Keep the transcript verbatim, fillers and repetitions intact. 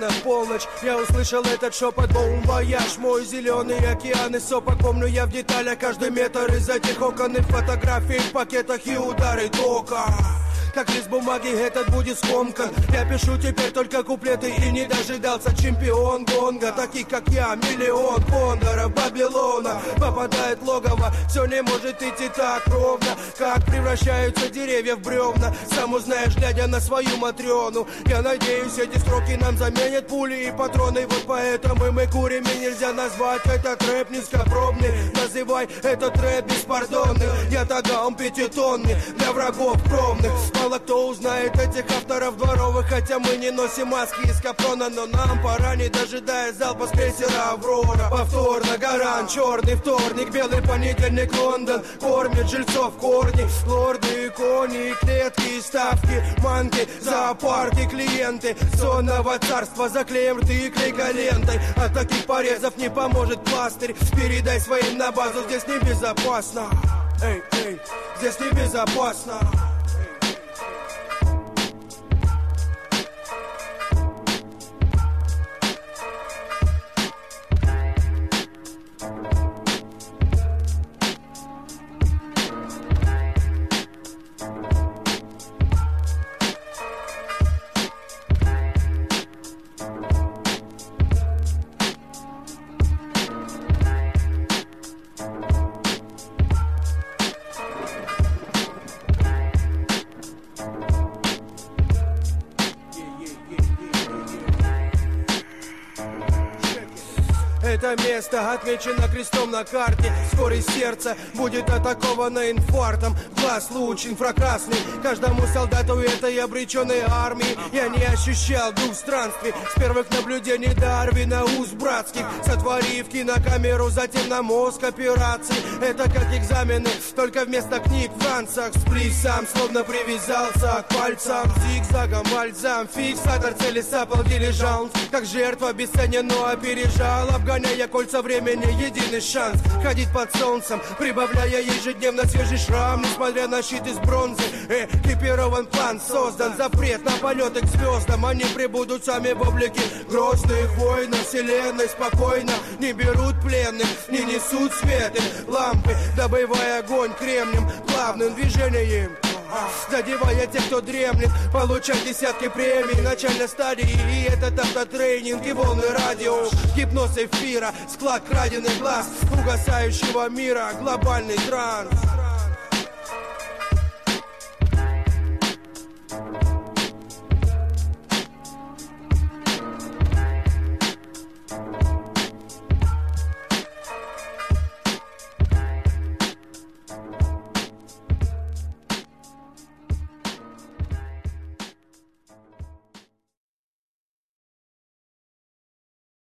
Ровно в полночь я услышал этот шепот. Бом вояж, мой зеленый океан и сопок. Помню я в деталях каждый метр из этих окон и фотографий в пакетах и удары тока. Как лист бумаги этот будет скомкан. Я пишу теперь только куплеты и не дожидался чемпион гонга. Таких как я, миллион кондоров Вавилона попадает в логово. Все не может идти так ровно, как превращаются деревья в бревна. Сам узнаешь, глядя на свою Матрёну. Я надеюсь, эти строки нам заменят пули и патроны. Вот поэтому мы курим, и нельзя назвать этот рэп низкопробный. Называй этот рэп беспардонный. Я тогда он пятитонный для врагов кровных. Мало кто узнает этих авторов дворовых, хотя мы не носим маски из капрона. Но нам пора, не дожидаясь залпа с крейсера Аврора. Повторно Гаран, черный вторник, белый понедельник, Лондон кормит жильцов корни. Лорды и кони, клетки и ставки, манки, зоопарки, клиенты сонного царства. Заклеим рты клейколентой. От таких порезов не поможет пластырь. Передай своим на базу, здесь небезопасно. Эй, эй, здесь небезопасно. Это место отмечено крестом на карте. Вскоре сердце будет атаковано инфарктом. В глаз луч инфракрасный каждому солдату этой обреченной армии. Я не ощущал дух странствий с первых наблюдений Дарвина уз братских. Сотворив кинокамеру, затем на мозг операций. Это как экзамены, только вместо книг в танцах. Сплив сам, словно привязался к пальцам. Зигзагом, бальзам, фиксатор цели сапал дилижанс. Как жертва бесценен, но опережал, обгоняя кольца времени, единый шанс ходить под солнцем, прибавляя ежедневно свежий шрам. Несмотря на щит из бронзы, экипирован план создан. Запрет на полеты к звездам, они прибудут сами в облике грозных воинов. Вселенной спокойно не берут пленных, не несут свет им лампы, добывая огонь кремнем, плавным движением, задевая тех, кто дремлет, получать десятки премий в начальной стадии. И этот автотренинг и волны радио, гипноз эфира, склад краденых глаз угасающего мира, глобальный транс.